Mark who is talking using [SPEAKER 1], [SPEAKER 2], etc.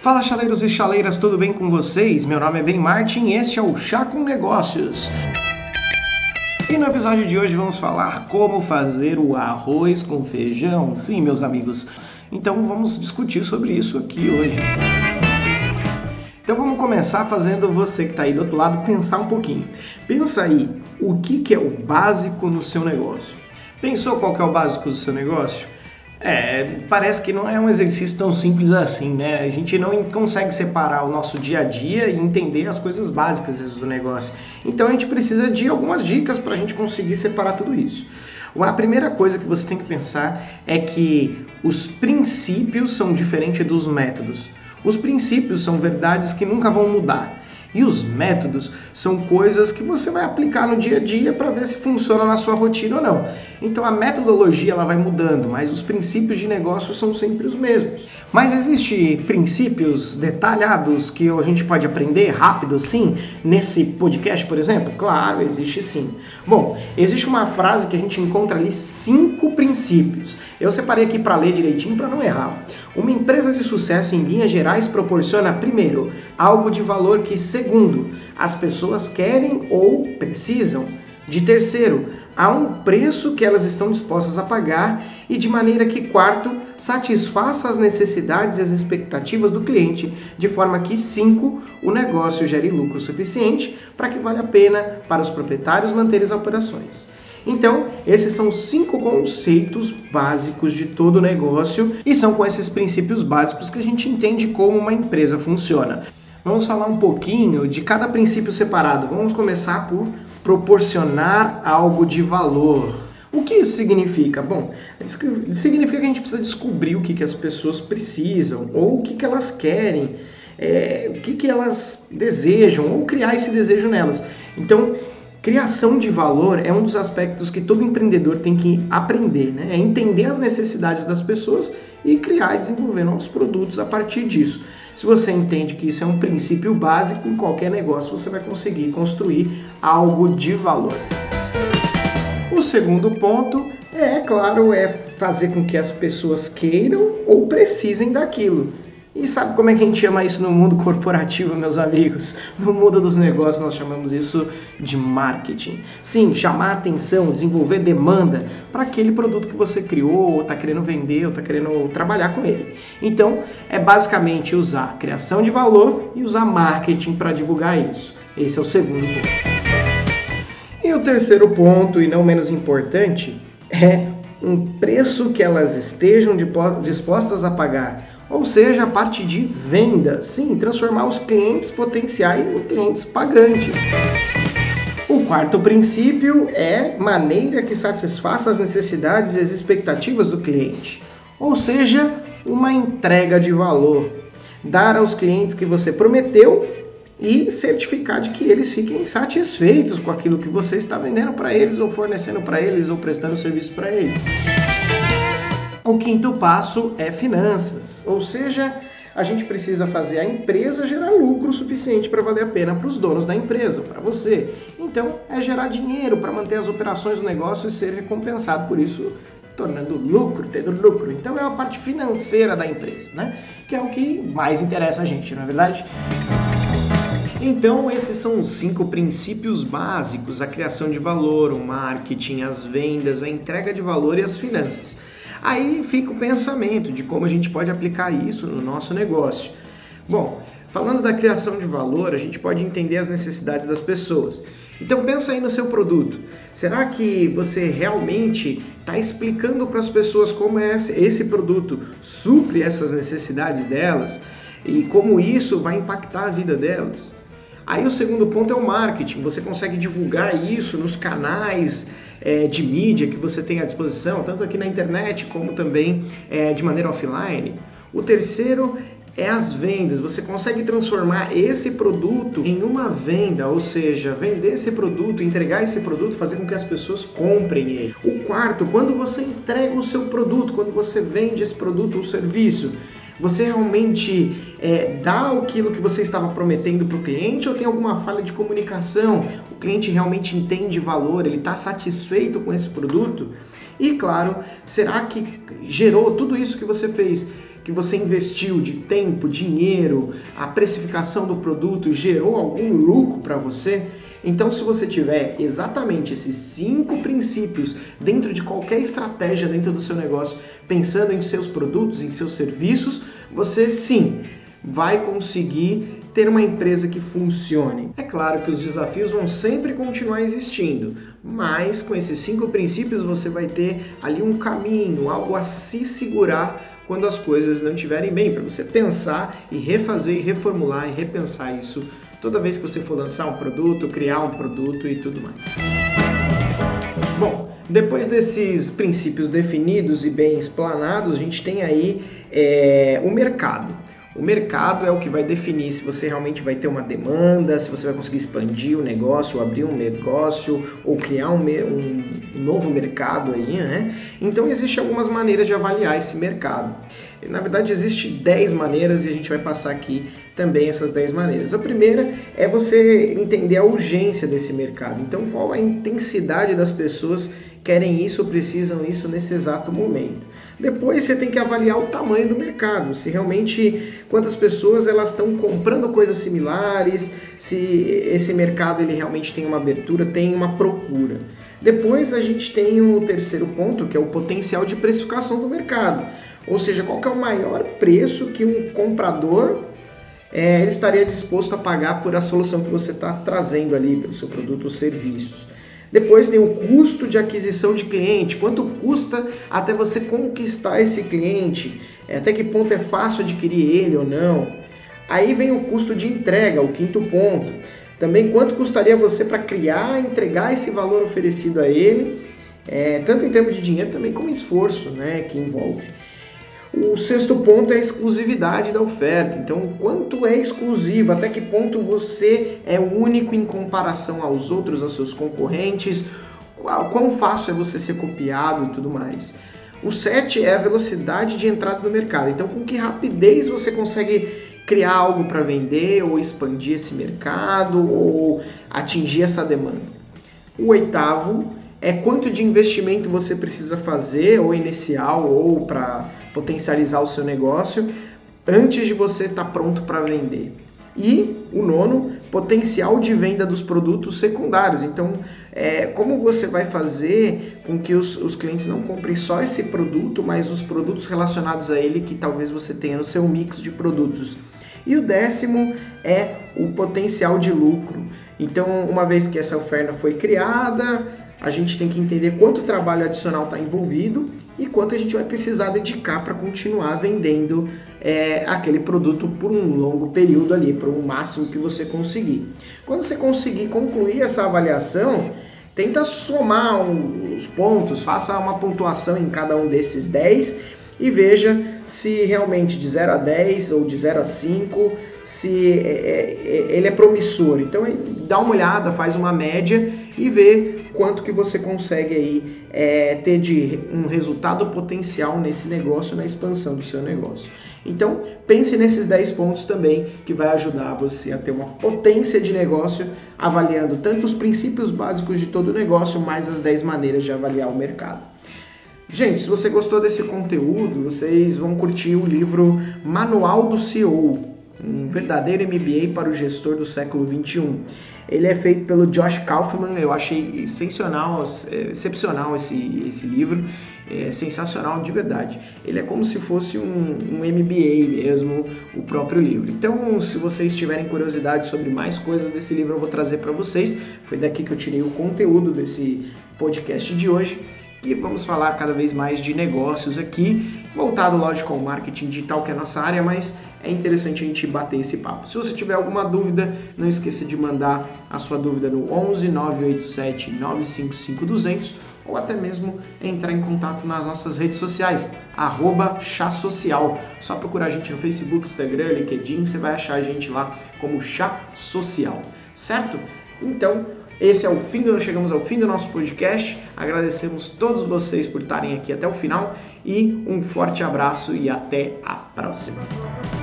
[SPEAKER 1] Fala, chaleiros e chaleiras, tudo bem com vocês? Meu nome é Ben Martin e este é o Chá com Negócios. E no episódio de hoje vamos falar como fazer o arroz com feijão. Sim, meus amigos. Então vamos discutir sobre isso aqui hoje. Então vamos começar fazendo você que está aí do outro lado pensar um pouquinho. Pensa aí, o que é o básico no seu negócio? Pensou qual que é o básico do seu negócio? Parece que não é um exercício tão simples assim, né? A gente não consegue separar o nosso dia a dia e entender as coisas básicas do negócio. Então a gente precisa de algumas dicas para a gente conseguir separar tudo isso. A primeira coisa que você tem que pensar é que os princípios são diferentes dos métodos. Os princípios são verdades que nunca vão mudar. E os métodos são coisas que você vai aplicar no dia a dia para ver se funciona na sua rotina ou não. Então a metodologia ela vai mudando, mas os princípios de negócio são sempre os mesmos. Mas existem princípios detalhados que a gente pode aprender rápido assim, nesse podcast, por exemplo? Claro, existe sim. Bom, existe uma frase que a gente encontra ali 5 princípios. Eu separei aqui para ler direitinho para não errar. Uma empresa de sucesso, em linhas gerais, proporciona, primeiro, algo de valor que, segundo, as pessoas querem ou precisam. De terceiro, há um preço que elas estão dispostas a pagar e de maneira que, quarto, satisfaça as necessidades e as expectativas do cliente, de forma que, 5, o negócio gere lucro suficiente para que valha a pena para os proprietários manterem as operações. Então, esses são 5 conceitos básicos de todo negócio e são com esses princípios básicos que a gente entende como uma empresa funciona. Vamos falar um pouquinho de cada princípio separado. Vamos começar por proporcionar algo de valor. O que isso significa? Bom, isso significa que a gente precisa descobrir o que as pessoas precisam ou o que elas querem, o que elas desejam ou criar esse desejo nelas. Então, criação de valor é um dos aspectos que todo empreendedor tem que aprender, né? É entender as necessidades das pessoas e criar e desenvolver novos produtos a partir disso. Se você entende que isso é um princípio básico, em qualquer negócio você vai conseguir construir algo de valor. O segundo ponto é fazer com que as pessoas queiram ou precisem daquilo. E sabe como é que a gente chama isso no mundo corporativo, meus amigos? No mundo dos negócios nós chamamos isso de marketing. Sim, chamar atenção, desenvolver demanda para aquele produto que você criou, ou está querendo vender, ou está querendo trabalhar com ele. Então, é basicamente usar criação de valor e usar marketing para divulgar isso. Esse é o segundo ponto. E o terceiro ponto, e não menos importante, é um preço que elas estejam dispostas a pagar. Ou seja, a parte de venda, sim, transformar os clientes potenciais em clientes pagantes. O quarto princípio é maneira que satisfaça as necessidades e as expectativas do cliente. Ou seja, uma entrega de valor. Dar aos clientes que você prometeu e certificar de que eles fiquem satisfeitos com aquilo que você está vendendo para eles, ou fornecendo para eles, ou prestando serviço para eles. O quinto passo é finanças, ou seja, a gente precisa fazer a empresa gerar lucro suficiente para valer a pena para os donos da empresa, para você. Então, é gerar dinheiro para manter as operações do negócio e ser recompensado por isso, tornando lucro, tendo lucro. Então, é a parte financeira da empresa, né? Que é o que mais interessa a gente, não é verdade? Então, esses são os 5 princípios básicos: a criação de valor, o marketing, as vendas, a entrega de valor e as finanças. Aí fica o pensamento de como a gente pode aplicar isso no nosso negócio. Bom, falando da criação de valor, a gente pode entender as necessidades das pessoas. Então pensa aí no seu produto. Será que você realmente está explicando para as pessoas como esse produto supre essas necessidades delas e como isso vai impactar a vida delas? Aí o segundo ponto é o marketing. Você consegue divulgar isso nos canais de mídia que você tem à disposição, tanto aqui na internet como também de maneira offline. O terceiro é as vendas. Você consegue transformar esse produto em uma venda, ou seja, vender esse produto, entregar esse produto, fazer com que as pessoas comprem ele. O quarto, quando você entrega o seu produto, quando você vende esse produto ou serviço, você realmente dá aquilo que você estava prometendo para o cliente ou tem alguma falha de comunicação? O cliente realmente entende valor, ele está satisfeito com esse produto? E claro, será que gerou tudo isso que você fez? que você investiu de tempo, dinheiro, a precificação do produto gerou algum lucro para você? Então, se você tiver exatamente esses 5 princípios dentro de qualquer estratégia dentro do seu negócio, pensando em seus produtos, em seus serviços, você sim vai conseguir ter uma empresa que funcione. É claro que os desafios vão sempre continuar existindo, mas com esses 5 princípios você vai ter ali um caminho, algo a se segurar quando as coisas não estiverem bem, para você pensar e refazer, e reformular e repensar isso toda vez que você for lançar um produto, criar um produto e tudo mais. Bom, depois desses princípios definidos e bem explanados, a gente tem aí o mercado. O mercado é o que vai definir se você realmente vai ter uma demanda, se você vai conseguir expandir o negócio, ou abrir um negócio, ou criar um novo mercado aí, né? Então, existem algumas maneiras de avaliar esse mercado. Na verdade, existem 10 maneiras e a gente vai passar aqui também essas 10 maneiras. A primeira é você entender a urgência desse mercado. Então, qual a intensidade das pessoas que querem isso ou precisam isso nesse exato momento. Depois você tem que avaliar o tamanho do mercado, se realmente quantas pessoas elas estão comprando coisas similares, se esse mercado ele realmente tem uma abertura, tem uma procura. Depois a gente tem o terceiro ponto, que é o potencial de precificação do mercado, ou seja, qual que é o maior preço que um comprador ele estaria disposto a pagar por a solução que você está trazendo ali, pelo seu produto ou serviços. Depois tem o custo de aquisição de cliente, quanto custa até você conquistar esse cliente, até que ponto é fácil adquirir ele ou não. Aí vem o custo de entrega, o quinto ponto. Também quanto custaria você para criar e entregar esse valor oferecido a ele, tanto em termos de dinheiro também como esforço, né, que envolve. O sexto ponto é a exclusividade da oferta. Então, quanto é exclusivo? Até que ponto você é único em comparação aos outros, aos seus concorrentes? Quão fácil é você ser copiado e tudo mais? O 7 é a velocidade de entrada no mercado. Então, com que rapidez você consegue criar algo para vender ou expandir esse mercado ou atingir essa demanda? O 8º é quanto de investimento você precisa fazer, ou inicial, ou para potencializar o seu negócio, antes de você estar pronto para vender. E o 9º, potencial de venda dos produtos secundários. Então, como você vai fazer com que os clientes não comprem só esse produto, mas os produtos relacionados a ele que talvez você tenha no seu mix de produtos. E o 10º é o potencial de lucro. Então, uma vez que essa oferta foi criada, a gente tem que entender quanto trabalho adicional está envolvido e quanto a gente vai precisar dedicar para continuar vendendo aquele produto por um longo período ali, por um máximo que você conseguir. Quando você conseguir concluir essa avaliação, tenta somar os pontos, faça uma pontuação em cada um desses 10 e veja se realmente de 0 a 10 ou de 0 a 5, se ele é promissor. Então dá uma olhada, faz uma média e vê quanto que você consegue aí ter de um resultado potencial nesse negócio, na expansão do seu negócio. Então pense nesses 10 pontos também, que vai ajudar você a ter uma potência de negócio, avaliando tanto os princípios básicos de todo o negócio, mais as 10 maneiras de avaliar o mercado. Gente, se você gostou desse conteúdo, vocês vão curtir o livro Manual do CEO, um verdadeiro MBA para o gestor do século XXI. Ele é feito pelo Josh Kaufman, eu achei excepcional esse livro, sensacional de verdade. Ele é como se fosse um MBA mesmo, o próprio livro. Então, se vocês tiverem curiosidade sobre mais coisas desse livro, eu vou trazer para vocês. Foi daqui que eu tirei o conteúdo desse podcast de hoje. E vamos falar cada vez mais de negócios aqui, voltado, lógico, ao marketing digital, que é a nossa área, mas é interessante a gente bater esse papo. Se você tiver alguma dúvida, não esqueça de mandar a sua dúvida no 11 987 955 200 ou até mesmo entrar em contato nas nossas redes sociais, @chasocial. Só procurar a gente no Facebook, Instagram, LinkedIn, você vai achar a gente lá como Chá Social, certo? Então, chegamos ao fim do nosso podcast. Agradecemos todos vocês por estarem aqui até o final e um forte abraço e até a próxima.